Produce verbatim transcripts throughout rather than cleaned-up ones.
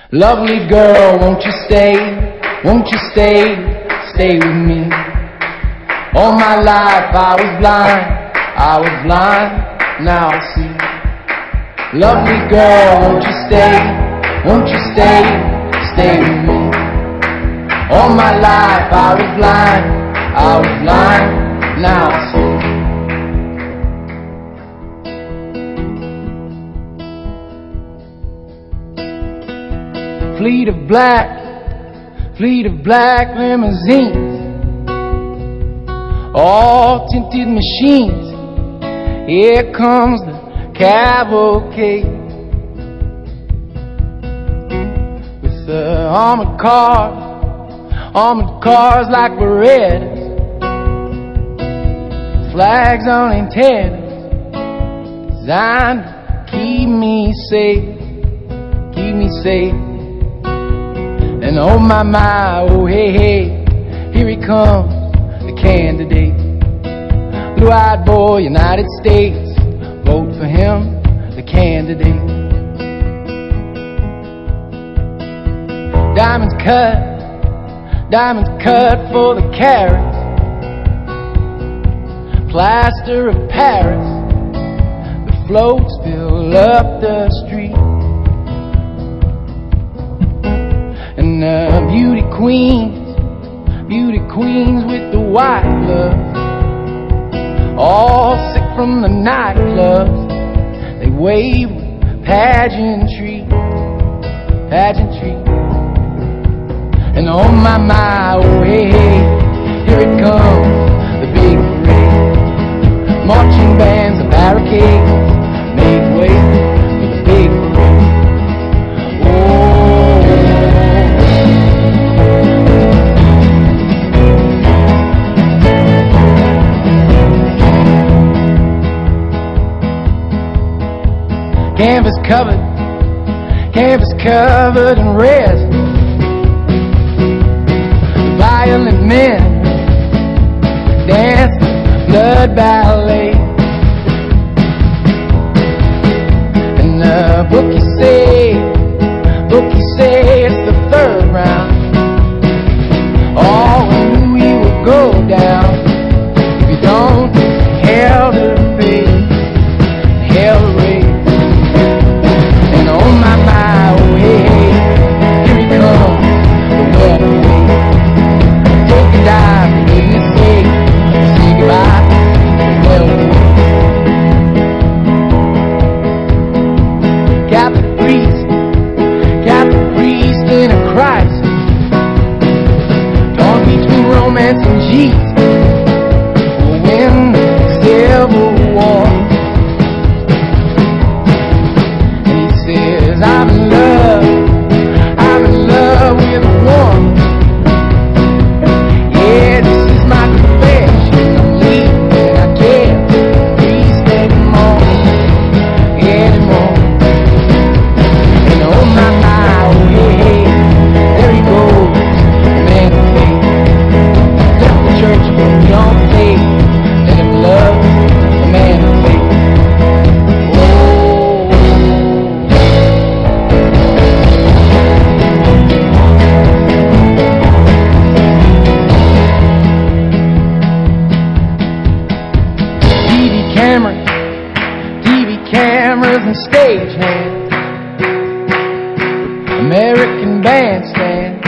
Lovely girl, won't you stay, won't you stay, stay with me. All my life I was blind, I was blind, now I see. Lovely girl, won't you stay, won't you stay, stay with me. All my life I was blind, I was blind, now I see. Fleet of black, fleet of black limousines, all tinted machines. Here comes the cavalcade with the armored cars, armored cars like Berettas, flags on antennas, designed to keep me safe, keep me safe. And oh my, my, oh hey, hey, here he comes, the candidate. Blue-eyed boy, United States, vote for him, the candidate. Diamonds cut, diamonds cut for the carats, plaster of Paris, the floats fill up the street. And uh, beauty queens, beauty queens with the white gloves, all sick from the nightclubs. They wave with pageantry, pageantry. And oh my, my, oh hey, hey, here it comes, the big parade. Marching bands and barricades make way for the big parade. Canvas covered, canvas covered in red. Violent men dance blood ballet. And the bookies say, bookies say it's the third round. All we knew we would go down if you don't hell to pay, hell to raise. Oh my, my, oh hey, hey, here he comes, the welterweight. Take a dive, for goodness sake, say goodbye, the welterweight. Catholic priest, Catholic priest in a crisis, torn between romance and Jesus, will win the Civil War. I'm in love, I'm in love with a woman. Yeah, this is my confession. I'm leaving, I can't breathe anymore, anymore. And oh my, my, oh hey, hey, there he goes, the man of faith. Left the church but don't take, let him love the man of faith. And stagehands, American bandstand,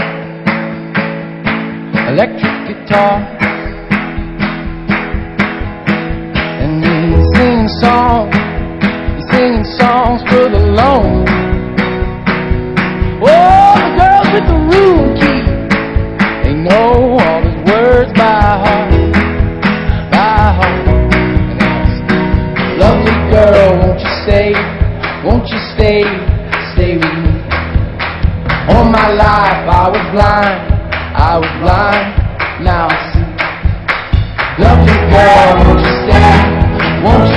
electric guitar, and he's singing songs, he's singing songs for the lonely. Oh, the girls with the room key, they know all his words by heart, by heart. And ask, lovely girl, won't you stay? Won't you stay, stay with me? All my life I was blind, I was blind, now I see. Lovely girl, won't you stay, won't you